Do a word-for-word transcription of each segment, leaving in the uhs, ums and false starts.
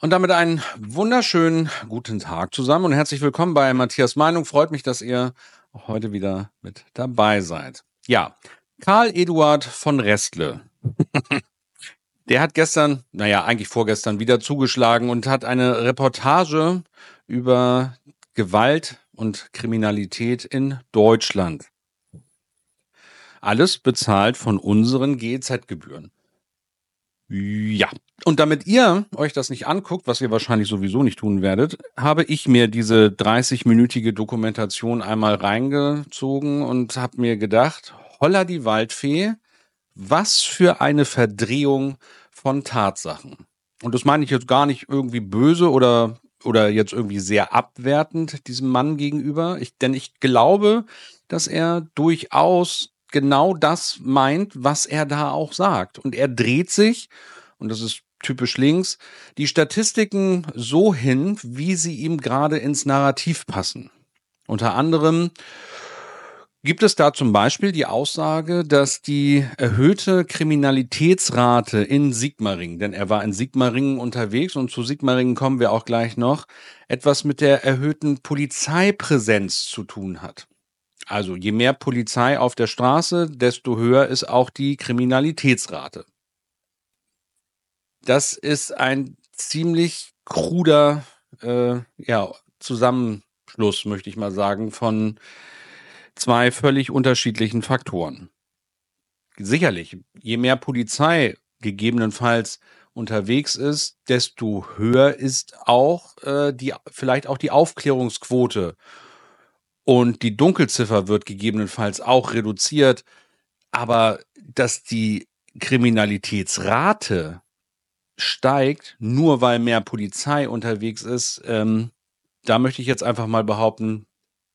Und damit einen wunderschönen guten Tag zusammen und herzlich willkommen bei Matthias Meinung. Freut mich, dass ihr heute wieder mit dabei seid. Ja, Karl Eduard von Restle, der hat gestern, naja, eigentlich vorgestern wieder zugeschlagen und hat eine Reportage über Gewalt und Kriminalität in Deutschland. Alles bezahlt von unseren G E Z-Gebühren. Ja, und damit ihr euch das nicht anguckt, was ihr wahrscheinlich sowieso nicht tun werdet, habe ich mir diese dreißig-minütige Dokumentation einmal reingezogen und habe mir gedacht, holla die Waldfee, was für eine Verdrehung von Tatsachen. Und das meine ich jetzt gar nicht irgendwie böse oder, oder jetzt irgendwie sehr abwertend diesem Mann gegenüber, ich, denn ich glaube, dass er durchaus genau das meint, was er da auch sagt. Und er dreht sich, und das ist typisch links, die Statistiken so hin, wie sie ihm gerade ins Narrativ passen. Unter anderem gibt es da zum Beispiel die Aussage, dass die erhöhte Kriminalitätsrate in Sigmaringen, denn er war in Sigmaringen unterwegs und zu Sigmaringen kommen wir auch gleich noch, etwas mit der erhöhten Polizeipräsenz zu tun hat. Also je mehr Polizei auf der Straße, desto höher ist auch die Kriminalitätsrate. Das ist ein ziemlich kruder äh, ja, Zusammenschluss, möchte ich mal sagen, von zwei völlig unterschiedlichen Faktoren. Sicherlich, je mehr Polizei gegebenenfalls unterwegs ist, desto höher ist auch äh, die vielleicht auch die Aufklärungsquote. Und die Dunkelziffer wird gegebenenfalls auch reduziert. Aber dass die Kriminalitätsrate steigt, nur weil mehr Polizei unterwegs ist, ähm, da möchte ich jetzt einfach mal behaupten,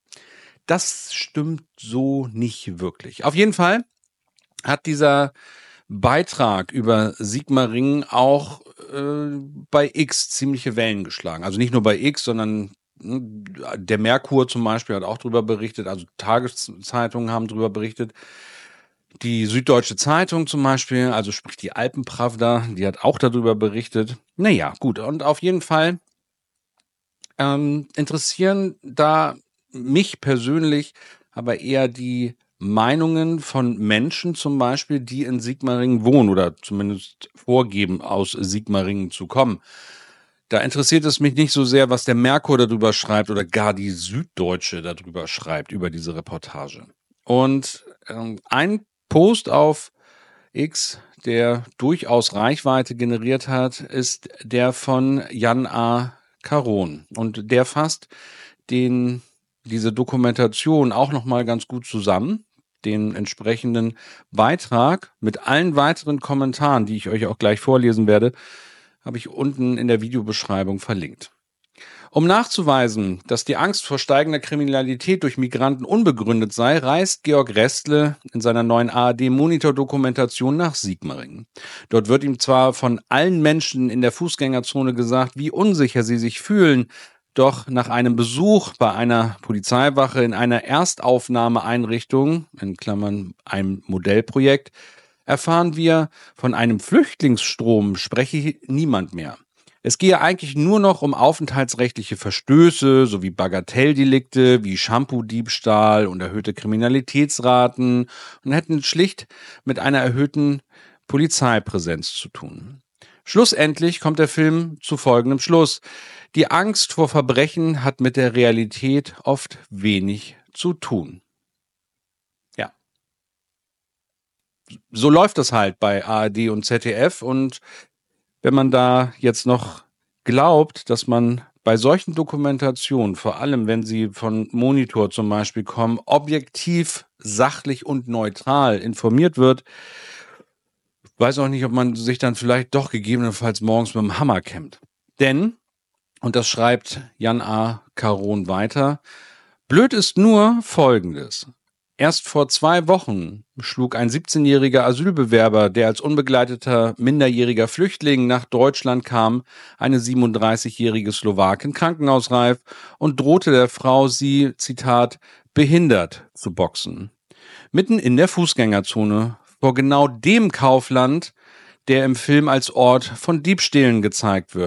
das stimmt so nicht wirklich. Auf jeden Fall hat dieser Beitrag über Sigmaringen auch äh, bei X ziemliche Wellen geschlagen. Also nicht nur bei X, sondern der Merkur zum Beispiel hat auch drüber berichtet, also Tageszeitungen haben drüber berichtet. Die Süddeutsche Zeitung zum Beispiel, also sprich die Alpenpravda, die hat auch darüber berichtet. Naja, gut, und auf jeden Fall ähm, interessieren da mich persönlich aber eher die Meinungen von Menschen zum Beispiel, die in Sigmaringen wohnen oder zumindest vorgeben, aus Sigmaringen zu kommen. Da interessiert es mich nicht so sehr, was der Merkur darüber schreibt oder gar die Süddeutsche darüber schreibt, über diese Reportage. Und ähm, ein Post auf X, der durchaus Reichweite generiert hat, ist der von Jan A. Caron. Und der fasst den, diese Dokumentation auch nochmal ganz gut zusammen. Den entsprechenden Beitrag mit allen weiteren Kommentaren, die ich euch auch gleich vorlesen werde, habe ich unten in der Videobeschreibung verlinkt. Um nachzuweisen, dass die Angst vor steigender Kriminalität durch Migranten unbegründet sei, reist Georg Restle in seiner neuen A R D-Monitor-Dokumentation nach Sigmaringen. Dort wird ihm zwar von allen Menschen in der Fußgängerzone gesagt, wie unsicher sie sich fühlen, doch nach einem Besuch bei einer Polizeiwache in einer Erstaufnahmeeinrichtung, in Klammern ein Modellprojekt, erfahren wir, von einem Flüchtlingsstrom spreche niemand mehr. Es gehe eigentlich nur noch um aufenthaltsrechtliche Verstöße sowie Bagatelldelikte wie Shampoo-Diebstahl und erhöhte Kriminalitätsraten und hätten schlicht mit einer erhöhten Polizeipräsenz zu tun. Schlussendlich kommt der Film zu folgendem Schluss. Die Angst vor Verbrechen hat mit der Realität oft wenig zu tun. Ja. So läuft das halt bei A R D und Z D F, und wenn man da jetzt noch glaubt, dass man bei solchen Dokumentationen, vor allem wenn sie von Monitor zum Beispiel kommen, objektiv, sachlich und neutral informiert wird, weiß auch nicht, ob man sich dann vielleicht doch gegebenenfalls morgens mit dem Hammer kämmt. Denn, und das schreibt Jan A. Caron weiter, blöd ist nur Folgendes. Erst vor zwei Wochen schlug ein siebzehnjähriger Asylbewerber, der als unbegleiteter minderjähriger Flüchtling nach Deutschland kam, eine siebenunddreißigjährige Slowakin krankenhausreif und drohte der Frau, sie, Zitat, behindert zu boxen. Mitten in der Fußgängerzone vor genau dem Kaufland, der im Film als Ort von Diebstählen gezeigt wird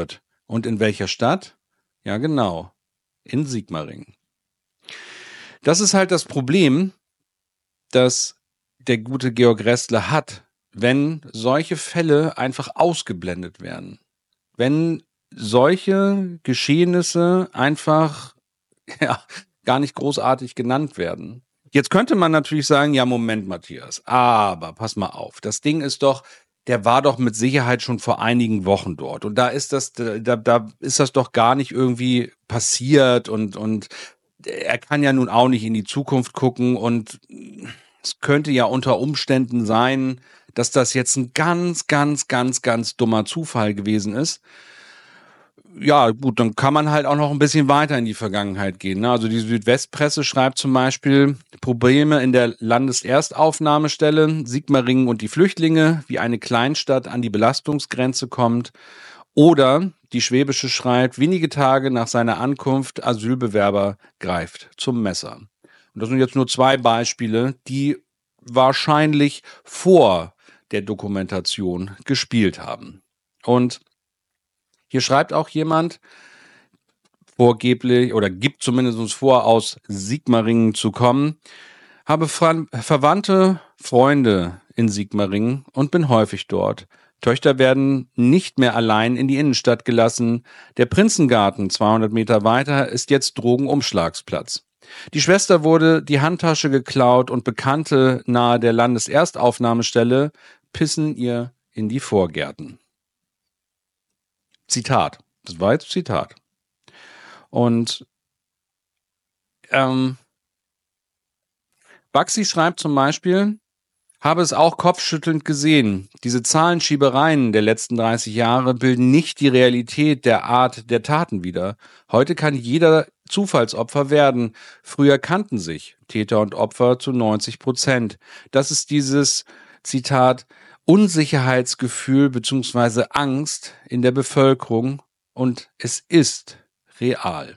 Und in welcher Stadt? Ja, genau. In Sigmaringen. Das ist halt das Problem, das der gute Georg Restler hat, wenn solche Fälle einfach ausgeblendet werden. Wenn solche Geschehnisse einfach ja, gar nicht großartig genannt werden. Jetzt könnte man natürlich sagen, ja, Moment, Matthias, aber pass mal auf, das Ding ist doch, der war doch mit Sicherheit schon vor einigen Wochen dort. Und da ist das, da, da ist das doch gar nicht irgendwie passiert und, und er kann ja nun auch nicht in die Zukunft gucken und es könnte ja unter Umständen sein, dass das jetzt ein ganz, ganz, ganz, ganz dummer Zufall gewesen ist. Ja, gut, dann kann man halt auch noch ein bisschen weiter in die Vergangenheit gehen. Ne? Also die Südwestpresse schreibt zum Beispiel Probleme in der Landeserstaufnahmestelle, Sigmaringen und die Flüchtlinge, wie eine Kleinstadt an die Belastungsgrenze kommt. Oder die Schwäbische schreibt, wenige Tage nach seiner Ankunft, Asylbewerber greift zum Messer. Und das sind jetzt nur zwei Beispiele, die wahrscheinlich vor der Dokumentation gespielt haben. Und hier schreibt auch jemand, vorgeblich oder gibt zumindest uns vor, aus Sigmaringen zu kommen, habe Ver- Verwandte, Freunde in Sigmaringen und bin häufig dort. Töchter werden nicht mehr allein in die Innenstadt gelassen. Der Prinzengarten, zweihundert Meter weiter, ist jetzt Drogenumschlagsplatz. Die Schwester wurde die Handtasche geklaut und Bekannte nahe der Landeserstaufnahmestelle pissen ihr in die Vorgärten. Zitat. Das war jetzt Zitat. Und ähm, Baxi schreibt zum Beispiel, habe es auch kopfschüttelnd gesehen. Diese Zahlenschiebereien der letzten dreißig Jahre bilden nicht die Realität der Art der Taten wider. Heute kann jeder Zufallsopfer werden. Früher kannten sich Täter und Opfer zu neunzig Prozent. Das ist dieses, Zitat, Unsicherheitsgefühl bzw. Angst in der Bevölkerung und es ist real.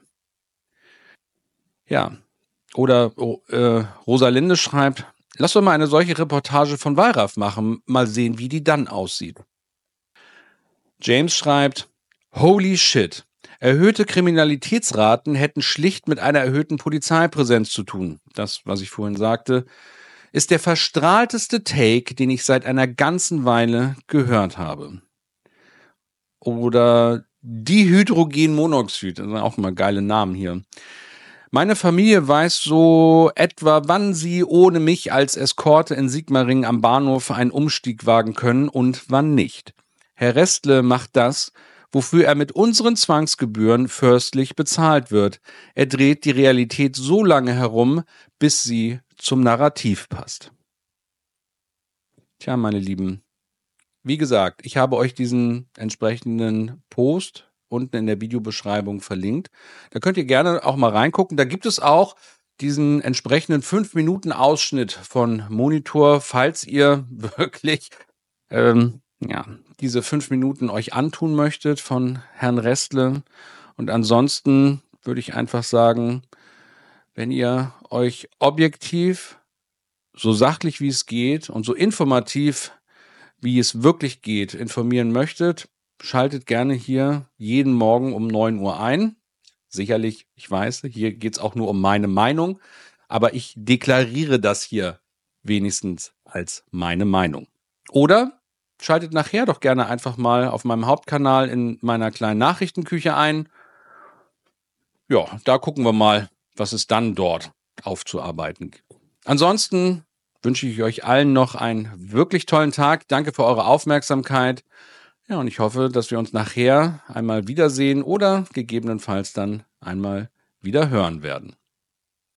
Ja, oder oh, äh, Rosalinde schreibt, lass doch mal eine solche Reportage von Wallraff machen, mal sehen, wie die dann aussieht. James schreibt, holy shit, erhöhte Kriminalitätsraten hätten schlicht mit einer erhöhten Polizeipräsenz zu tun. Das, was ich vorhin sagte, ist der verstrahlteste Take, den ich seit einer ganzen Weile gehört habe. Oder Dihydrogenmonoxid, das sind auch immer geile Namen hier. Meine Familie weiß so etwa, wann sie ohne mich als Eskorte in Sigmaringen am Bahnhof einen Umstieg wagen können und wann nicht. Herr Restle macht das, wofür er mit unseren Zwangsgebühren fürstlich bezahlt wird. Er dreht die Realität so lange herum, bis sie zum Narrativ passt. Tja, meine Lieben, wie gesagt, ich habe euch diesen entsprechenden Post unten in der Videobeschreibung verlinkt. Da könnt ihr gerne auch mal reingucken. Da gibt es auch diesen entsprechenden fünf Minuten Ausschnitt von Monitor, falls ihr wirklich ähm, ja, diese fünf Minuten euch antun möchtet von Herrn Restle. Und ansonsten würde ich einfach sagen, wenn ihr euch objektiv, so sachlich wie es geht und so informativ wie es wirklich geht, informieren möchtet, schaltet gerne hier jeden Morgen um neun Uhr ein. Sicherlich, ich weiß, hier geht es auch nur um meine Meinung, aber ich deklariere das hier wenigstens als meine Meinung. Oder schaltet nachher doch gerne einfach mal auf meinem Hauptkanal in meiner kleinen Nachrichtenküche ein. Ja, da gucken wir mal, was es dann dort aufzuarbeiten gibt. Ansonsten wünsche ich euch allen noch einen wirklich tollen Tag. Danke für eure Aufmerksamkeit. Ja, und ich hoffe, dass wir uns nachher einmal wiedersehen oder gegebenenfalls dann einmal wieder hören werden.